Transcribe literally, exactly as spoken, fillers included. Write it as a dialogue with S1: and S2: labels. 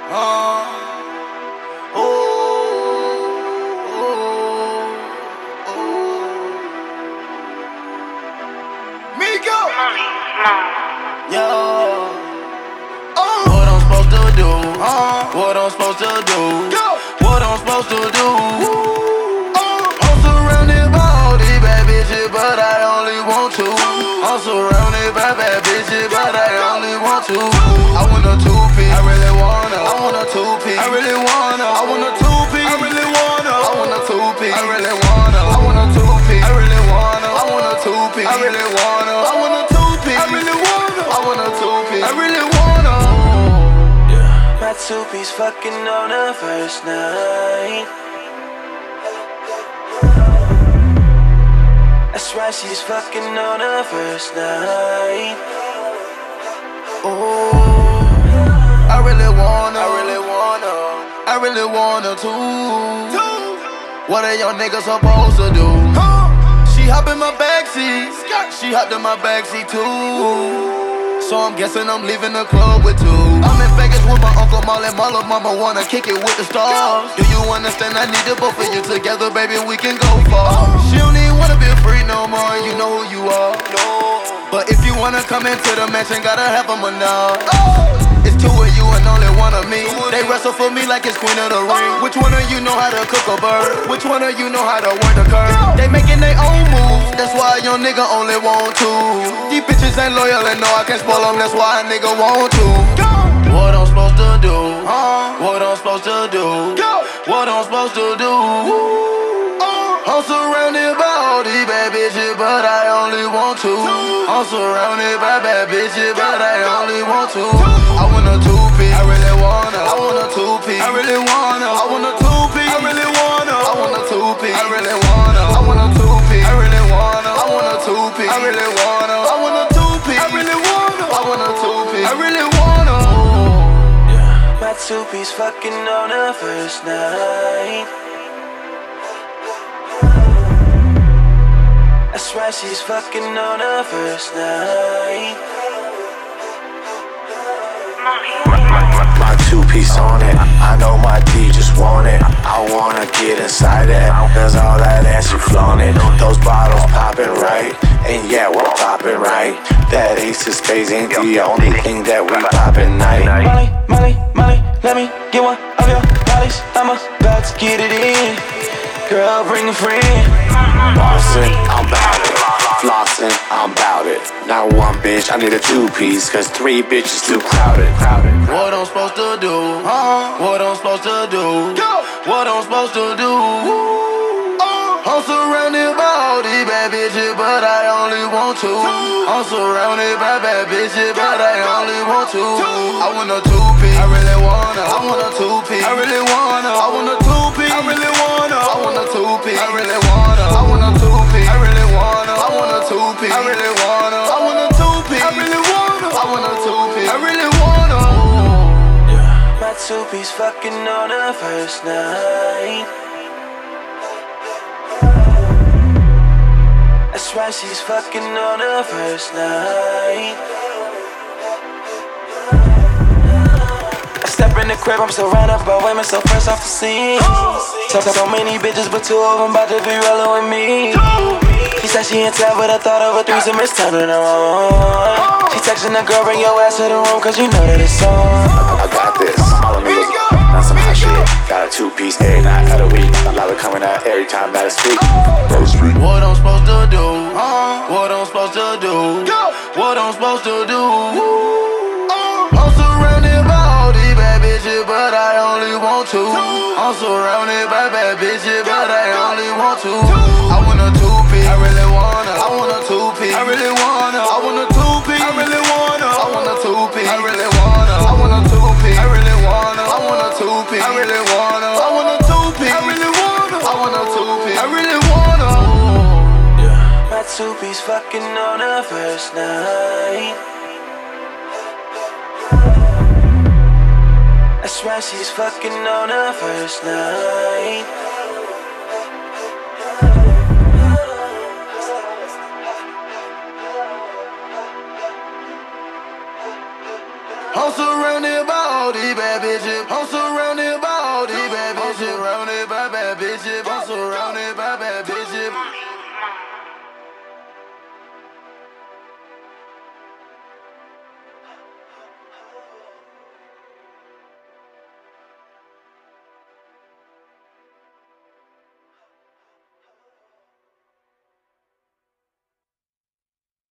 S1: Uh, ooh, ooh, ooh. Migo! Yo. Oh. What I'm supposed to do? Uh, what I'm supposed to do? Go. What I'm supposed to do? Uh, I'm surrounded by all these bad bitches, but I only want to. I'm surrounded by bad bitches, but I only want to. I want a two-piece. I really wanna. I want a two-piece. I really wanna. I want a two-piece. I really wanna. I want a two-piece. I really wanna. I want a two-piece. I really wanna. I want a two-piece. I really wanna. I want a two-piece. I really wanna. I want a two-piece. I really wanna. Yeah.
S2: My two-piece fucking on the first night. That's right, she's fucking on the first night.
S1: Ooh, I really wanna, I really wanna, I really wanna too. What are y'all niggas supposed to do? Huh? She hop in my backseat, she hopped in my backseat too. So I'm guessing I'm leaving the club with two. I'm in Vegas with my uncle Molly, my little mama wanna kick it with the stars. Do you understand? I need the both of you together, baby, we can go far. She don't even wanna be free no more, you know who you are. No. But if you wanna come into the mansion, gotta have a menage. It's two of you and only one of me. They wrestle for me like it's Queen of the Ring. Which one of you know how to cook a bird? Which one of you know how to work the curve? They making their own moves, that's why your nigga only want to. These bitches ain't loyal and know I can't spoil them, that's why a nigga want to. What I'm supposed to do? Huh? What I'm supposed to do? What I'm supposed to do? I'm surrounded by all these bad bitches, but I only want to. I'm surrounded by bad bitches, but I only want to. I want a two-piece, I really wanna. I want a two-piece, I really wanna. I want a two-piece, I really wanna. I want a two-piece, I really wanna. I want a two-piece, I really wanna. I want a two-piece, I really wanna. I want a two-piece, I really wanna. I want a two-piece, I really wanna.
S2: My two-piece fucking on the first night. That's right, she's fucking on the first night.
S3: My, my, my two-piece on it. I know my D just want it. I wanna get inside that. Cause all that ass you flaunt it. Those bottles popping right. And yeah, we're popping right. That ace of spades ain't the only thing that we poppin' night.
S2: Molly, Molly, Molly, let me get one of your bodies. I'm about to get it in. Girl, bring a friend.
S3: Bossin', I'm bout it. Flossin', I'm bout it. Not one bitch, I need a two-piece. Cause three bitches too crowded. crowded.
S1: What I'm supposed to do? Huh? What I'm supposed to do? What I'm supposed to do? I'm surrounded by all these bad bitches, but I only want to. I'm surrounded by bad bitches, but I only want to. I want a two-piece, I really wanna. I want a two-piece, I really wanna. I want a two-piece, I really wanna. I want a two-piece, I really wanna. I want a two-piece, I really wanna. I want a two-piece, I really wanna. I want a two-piece, I really wanna. I want a two-piece, I really wanna.
S2: My two-piece fucking on the first night. That's right, she's fucking on the first night. I step in the crib, I'm surrounded by women so fresh off the scene. So, so many bitches, but two of them about to be rolling with me. She said she ain't tell, but I thought of a threesome, it's turning on. She texting the girl, bring your ass to the room, cause you know that it's on.
S3: I got this, all of me was not some hot shit. Got a two-piece every night of the week. A lot of coming out every time that I speak.
S1: What I'm supposed to do? Huh? What I'm supposed to do? What I'm supposed to do? I'm surrounded by all these bad bitches, but I only want to. I'm surrounded by bad bitches, but I only want to. I want a two-piece, I really wanna. I want a two-piece, I really wanna. I want a two-piece, I really wanna. I want a two-piece, I really wanna. I want a two-piece, I really wanna. I want a two-piece, I really wanna. I want a two-piece, I really wanna. I want a two-piece, I really wanna.
S2: My two-piece fucking on the first night. That's right, she's fucking on the first night.
S1: I'm surrounded by all these bad bitches. I'm surrounded by all these bad bitches. I'm surrounded by bad bitches. I'm surrounded by bad bitches.